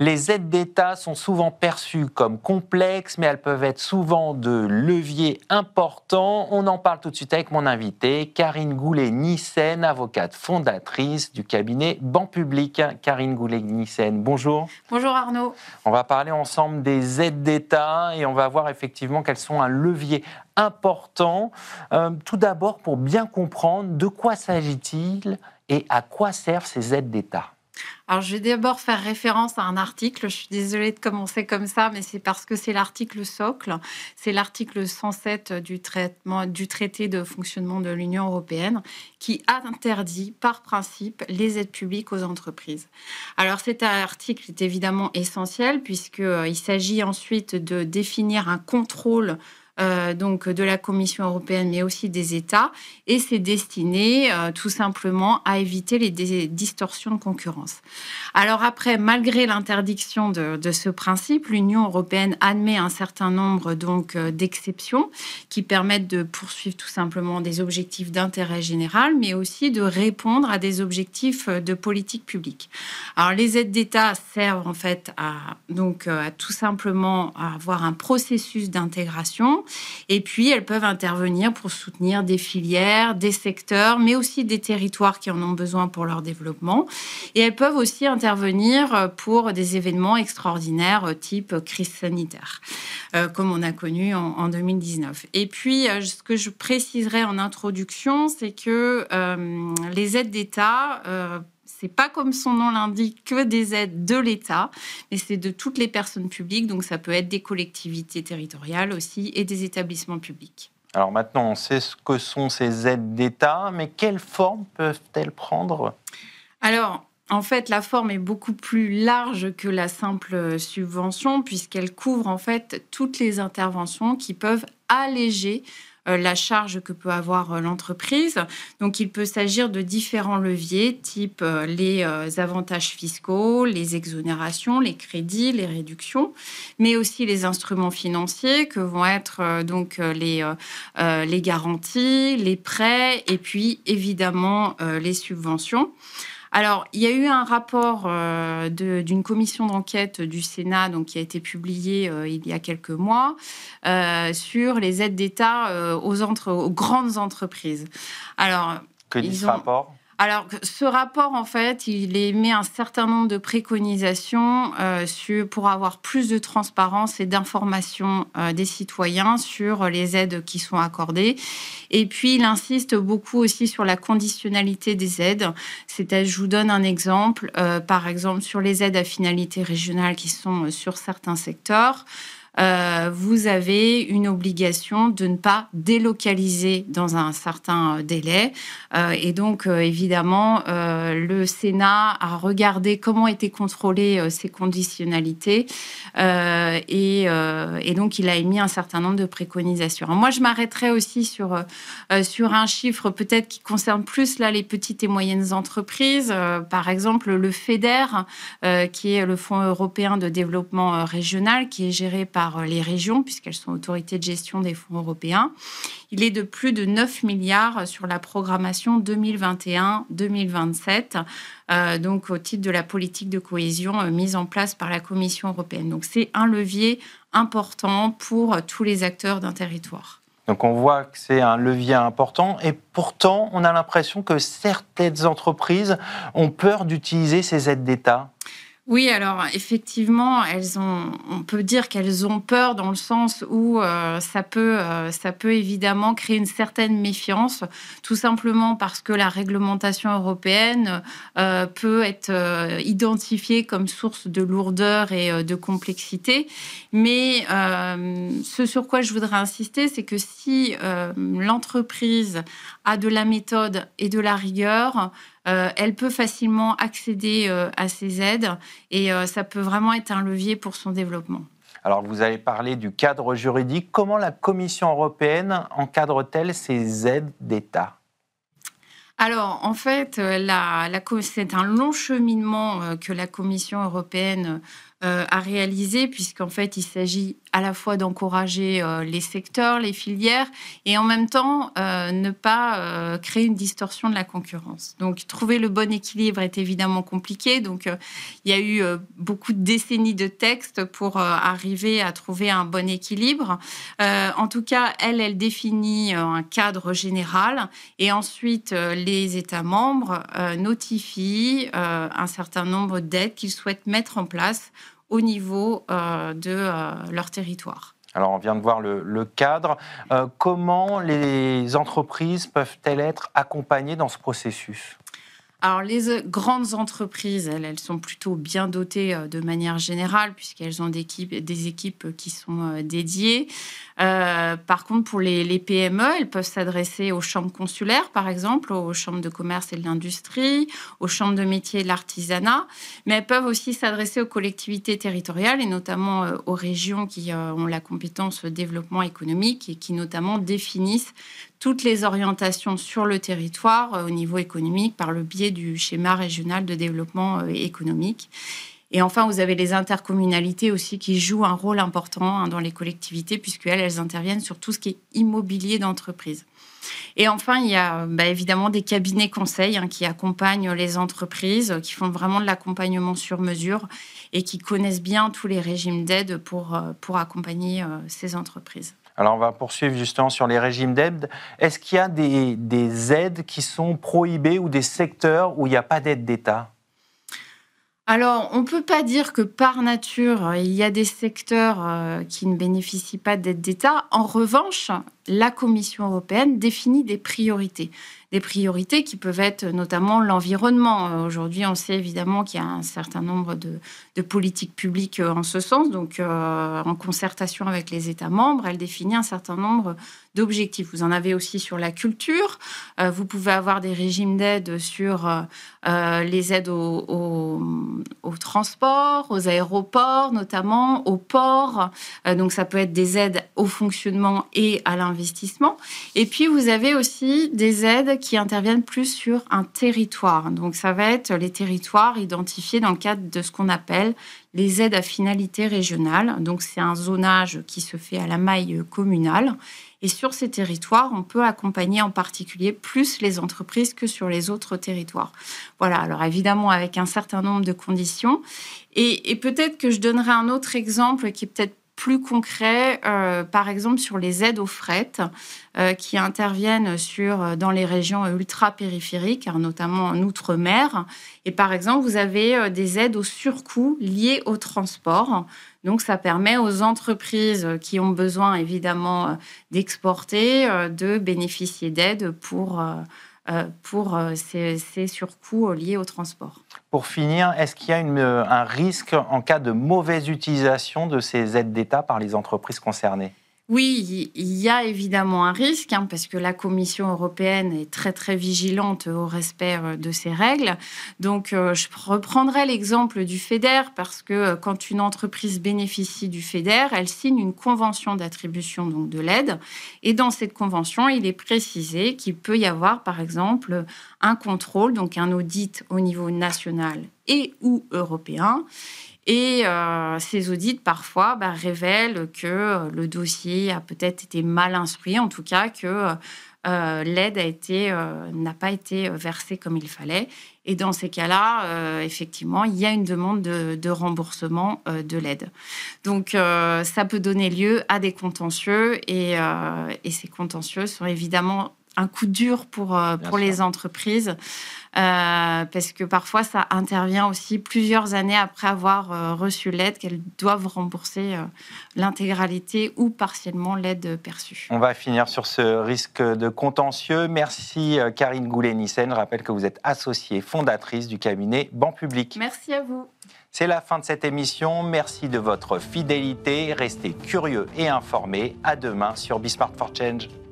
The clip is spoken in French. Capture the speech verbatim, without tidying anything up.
Les aides d'État sont souvent perçues comme complexes, mais elles peuvent être souvent de leviers importants. On en parle tout de suite avec mon invitée, Karine Goulet-Nissen, avocate fondatrice du cabinet Banpublic. Karine Goulet-Nissen, bonjour. Bonjour Arnaud. On va parler ensemble des aides d'État et on va voir effectivement qu'elles sont un levier important. Euh, tout d'abord, pour bien comprendre de quoi s'agit-il et à quoi servent ces aides d'État. Alors, je vais d'abord faire référence à un article. Je suis désolée de commencer comme ça, mais c'est parce que c'est l'article socle. C'est l'article cent sept du, traitement, du traité de fonctionnement de l'Union européenne qui interdit par principe les aides publiques aux entreprises. Alors, cet article est évidemment essentiel puisqu'il s'agit ensuite de définir un contrôle Euh, donc de la Commission européenne, mais aussi des États, et c'est destiné euh, tout simplement à éviter les dé- distorsions de concurrence. Alors après, malgré l'interdiction de, de ce principe, l'Union européenne admet un certain nombre donc euh, d'exceptions qui permettent de poursuivre tout simplement des objectifs d'intérêt général, mais aussi de répondre à des objectifs de politique publique. Alors les aides d'État servent en fait à donc à tout simplement à avoir un processus d'intégration. Et puis, elles peuvent intervenir pour soutenir des filières, des secteurs, mais aussi des territoires qui en ont besoin pour leur développement. Et elles peuvent aussi intervenir pour des événements extraordinaires type crise sanitaire, euh, comme on a connu en, en deux mille dix-neuf. Et puis, euh, ce que je préciserai en introduction, c'est que euh, les aides d'État... Euh, C'est pas comme son nom l'indique que des aides de l'État, mais c'est de toutes les personnes publiques. Donc, ça peut être des collectivités territoriales aussi et des établissements publics. Alors maintenant, on sait ce que sont ces aides d'État, mais quelle forme peuvent-elles prendre ? Alors, en fait, la forme est beaucoup plus large que la simple subvention, puisqu'elle couvre en fait toutes les interventions qui peuvent alléger la charge que peut avoir l'entreprise. Donc, il peut s'agir de différents leviers, type les avantages fiscaux, les exonérations, les crédits, les réductions, mais aussi les instruments financiers que vont être donc les, euh, les garanties, les prêts et puis évidemment euh, les subventions. Alors, il y a eu un rapport euh, de, d'une commission d'enquête du Sénat donc, qui a été publié euh, il y a quelques mois euh, sur les aides d'État euh, aux, entre, aux grandes entreprises. Alors, que dit ce ont... rapport ? Alors, ce rapport, en fait, il émet un certain nombre de préconisations euh, sur, pour avoir plus de transparence et d'information euh, des citoyens sur les aides qui sont accordées. Et puis, il insiste beaucoup aussi sur la conditionnalité des aides. C'est-à-dire, je vous donne un exemple, euh, par exemple, sur les aides à finalité régionale qui sont sur certains secteurs. Euh, vous avez une obligation de ne pas délocaliser dans un certain délai. Euh, et donc, euh, évidemment, euh, le Sénat a regardé comment étaient contrôlées euh, ces conditionnalités euh, et, euh, et donc, il a émis un certain nombre de préconisations. Alors, moi, je m'arrêterai aussi sur, euh, sur un chiffre peut-être qui concerne plus là, les petites et moyennes entreprises. Euh, par exemple, le FEDER, euh, qui est le Fonds européen de développement régional, qui est géré par les régions, puisqu'elles sont autorités de gestion des fonds européens. Il est de plus de neuf milliards sur la programmation deux mille vingt et un deux mille vingt-sept, euh, donc au titre de la politique de cohésion euh, mise en place par la Commission européenne. Donc c'est un levier important pour tous les acteurs d'un territoire. Donc on voit que c'est un levier important et pourtant on a l'impression que certaines entreprises ont peur d'utiliser ces aides d'État. Oui, alors effectivement, elles ont, on peut dire qu'elles ont peur dans le sens où euh, ça peut, euh, ça peut évidemment créer une certaine méfiance, tout simplement parce que la réglementation européenne euh, peut être euh, identifiée comme source de lourdeur et euh, de complexité. Mais euh, ce sur quoi je voudrais insister, c'est que si euh, l'entreprise a de la méthode et de la rigueur, Euh, elle peut facilement accéder euh, à ces aides et euh, ça peut vraiment être un levier pour son développement. Alors, vous avez parlé du cadre juridique. Comment la Commission européenne encadre-t-elle ces aides d'État ? Alors, en fait, la, la, c'est un long cheminement que la Commission européenne euh, à réaliser, puisqu'en fait, il s'agit à la fois d'encourager euh, les secteurs, les filières, et en même temps, euh, ne pas euh, créer une distorsion de la concurrence. Donc, trouver le bon équilibre est évidemment compliqué. Donc, euh, il y a eu euh, beaucoup de décennies de textes pour euh, arriver à trouver un bon équilibre. Euh, en tout cas, elle, elle définit euh, un cadre général, et ensuite, euh, les États membres euh, notifient euh, un certain nombre d'aides qu'ils souhaitent mettre en place au niveau euh, de euh, leur territoire. Alors, on vient de voir le, le cadre. Euh, comment les entreprises peuvent-elles être accompagnées dans ce processus ? Alors, les grandes entreprises, elles, elles sont plutôt bien dotées euh, de manière générale, puisqu'elles ont des équipes, des équipes qui sont euh, dédiées. Euh, par contre, pour les, les P M E, elles peuvent s'adresser aux chambres consulaires, par exemple, aux chambres de commerce et de l'industrie, aux chambres de métiers et de l'artisanat, mais elles peuvent aussi s'adresser aux collectivités territoriales et notamment euh, aux régions qui euh, ont la compétence développement économique et qui notamment définissent toutes les orientations sur le territoire euh, au niveau économique par le biais du schéma régional de développement euh, économique. Et enfin, vous avez les intercommunalités aussi qui jouent un rôle important hein, dans les collectivités, puisqu'elles, elles interviennent sur tout ce qui est immobilier d'entreprise. Et enfin, il y a bah, évidemment des cabinets conseils hein, qui accompagnent les entreprises, qui font vraiment de l'accompagnement sur mesure et qui connaissent bien tous les régimes d'aide pour, pour accompagner euh, ces entreprises. Alors, on va poursuivre justement sur les régimes d'aide. Est-ce qu'il y a des, des aides qui sont prohibées ou des secteurs où il n'y a pas d'aide d'État ? Alors, on ne peut pas dire que par nature, il y a des secteurs euh, qui ne bénéficient pas d'aide d'État. En revanche, la Commission européenne définit des priorités. Des priorités qui peuvent être notamment l'environnement. Aujourd'hui, on sait évidemment qu'il y a un certain nombre de, de politiques publiques en ce sens. Donc, euh, en concertation avec les États membres, elle définit un certain nombre d'objectifs. Vous en avez aussi sur la culture. Euh, vous pouvez avoir des régimes d'aide sur euh, les aides au, au, au transport, aux aéroports notamment, aux ports. Euh, donc, ça peut être des aides au fonctionnement et à l'investissement. Et puis, vous avez aussi des aides qui interviennent plus sur un territoire. Donc, ça va être les territoires identifiés dans le cadre de ce qu'on appelle les aides à finalité régionale. Donc, c'est un zonage qui se fait à la maille communale. Et sur ces territoires, on peut accompagner en particulier plus les entreprises que sur les autres territoires. Voilà, alors évidemment avec un certain nombre de conditions. Et, et peut-être que je donnerai un autre exemple qui est peut-être plus concret, euh, par exemple sur les aides au fret euh, qui interviennent sur, dans les régions ultra-périphériques, hein, notamment en Outre-mer. Et par exemple, vous avez euh, des aides au surcoût liées au transport. Donc, ça permet aux entreprises qui ont besoin, évidemment, euh, d'exporter, euh, de bénéficier d'aides pour... Euh, Euh, pour euh, ces, ces surcoûts liés au transport. Pour finir, est-ce qu'il y a une, un risque en cas de mauvaise utilisation de ces aides d'État par les entreprises concernées ? Oui, il y a évidemment un risque, hein, parce que la Commission européenne est très, très vigilante au respect de ces règles. Donc, euh, je reprendrai l'exemple du FEDER, parce que quand une entreprise bénéficie du FEDER, elle signe une convention d'attribution donc, de l'aide. Et dans cette convention, il est précisé qu'il peut y avoir, par exemple, un contrôle, donc un audit au niveau national et ou européen. Et euh, ces audits, parfois, bah, révèlent que euh, le dossier a peut-être été mal instruit, en tout cas que euh, l'aide a été, euh, n'a pas été versée comme il fallait. Et dans ces cas-là, euh, effectivement, il y a une demande de, de remboursement euh, de l'aide. Donc, euh, ça peut donner lieu à des contentieux et, euh, et ces contentieux sont évidemment un coup dur pour, euh, pour les entreprises. Euh, parce que parfois, ça intervient aussi plusieurs années après avoir euh, reçu l'aide, qu'elles doivent rembourser euh, l'intégralité ou partiellement l'aide perçue. On va finir sur ce risque de contentieux. Merci Karine Goulet-Nissen. Je rappelle que vous êtes associée fondatrice du cabinet Banpublic. Merci à vous. C'est la fin de cette émission. Merci de votre fidélité. Restez curieux et informés. À demain sur Be Smart for Change.